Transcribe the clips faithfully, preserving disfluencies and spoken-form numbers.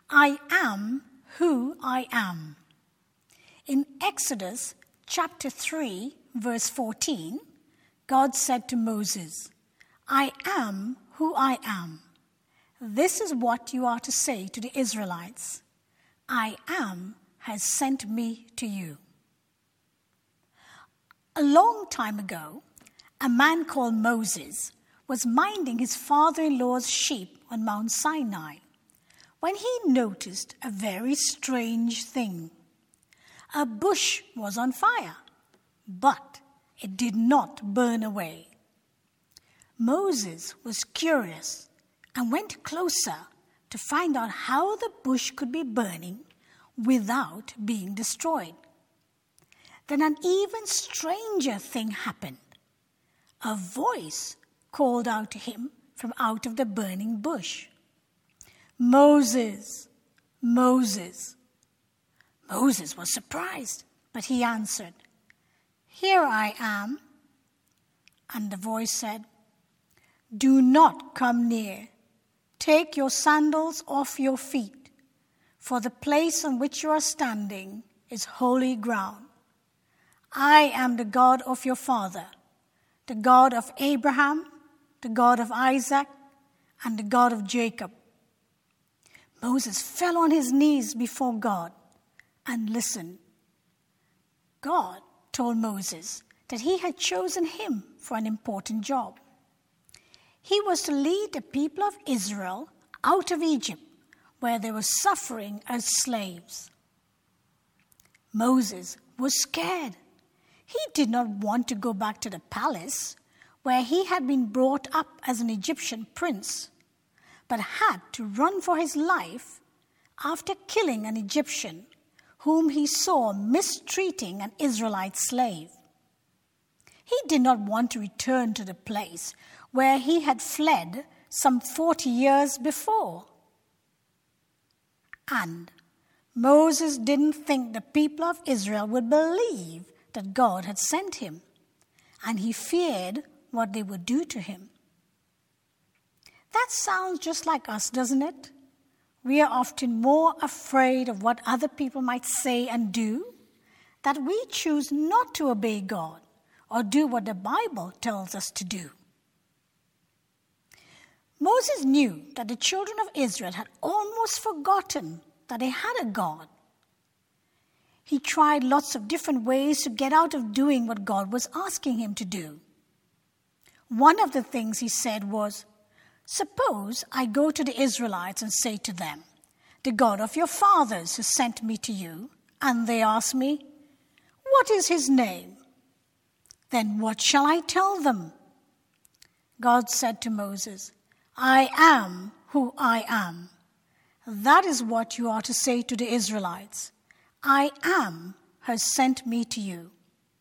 I am who I am. In Exodus chapter three, verse fourteen, God said to Moses, I am who I am. This is what you are to say to the Israelites. I am has sent me to you. A long time ago, a man called Moses was minding his father-in-law's sheep on Mount Sinai when he noticed a very strange thing. A bush was on fire, but it did not burn away. Moses was curious and went closer to find out how the bush could be burning without being destroyed. Then an even stranger thing happened. A voice called out to him from out of the burning bush. Moses, Moses. Moses was surprised, but he answered, Here I am. And the voice said, Do not come near. Take your sandals off your feet, for the place on which you are standing is holy ground. I am the God of your father, the God of Abraham, the God of Isaac, and the God of Jacob. Moses fell on his knees before God and listened. God told Moses that he had chosen him for an important job. He was to lead the people of Israel out of Egypt, where they were suffering as slaves. Moses was scared. He did not want to go back to the palace, where he had been brought up as an Egyptian prince, but had to run for his life after killing an Egyptian whom he saw mistreating an Israelite slave. He did not want to return to the place where he had fled some forty years before. And Moses didn't think the people of Israel would believe that God had sent him, and he feared what they would do to him. That sounds just like us, doesn't it? We are often more afraid of what other people might say and do, that we choose not to obey God or do what the Bible tells us to do. Moses knew that the children of Israel had almost forgotten that they had a God. He tried lots of different ways to get out of doing what God was asking him to do. One of the things he said was, Suppose I go to the Israelites and say to them, The God of your fathers has sent me to you, and they ask me, What is his name? Then what shall I tell them? God said to Moses, I am who I am. That is what you are to say to the Israelites. I am has sent me to you.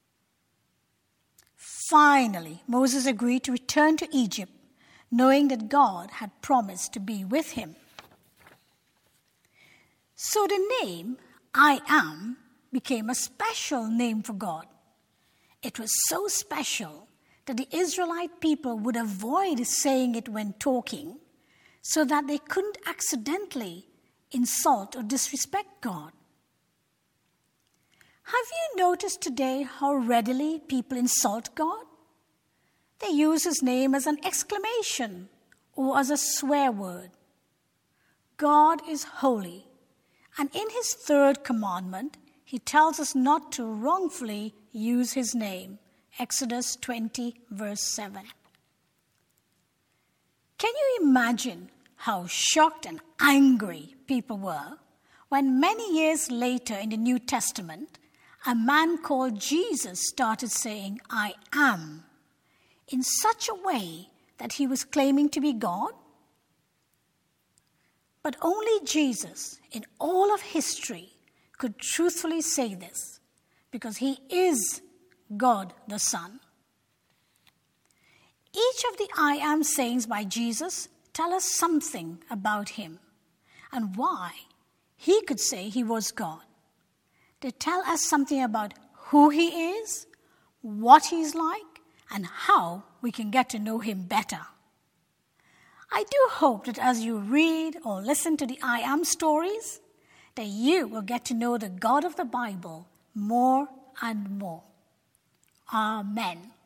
Finally, Moses agreed to return to Egypt, knowing that God had promised to be with him. So the name, I am, became a special name for God. It was so special that the Israelite people would avoid saying it when talking, so that they couldn't accidentally insult or disrespect God. Have you noticed today how readily people insult God? They use his name as an exclamation or as a swear word. God is holy, and in his third commandment, he tells us not to wrongfully use his name. Exodus twenty, verse seven. Can you imagine how shocked and angry people were when many years later in the New Testament, a man called Jesus started saying, I am, in such a way that he was claiming to be God? But only Jesus, in all of history, could truthfully say this, because he is God the Son. Each of the I am sayings by Jesus tell us something about him and why he could say he was God. They tell us something about who he is, what he's like, and how we can get to know him better. I do hope that as you read or listen to the I Am stories, that you will get to know the God of the Bible more and more. Amen.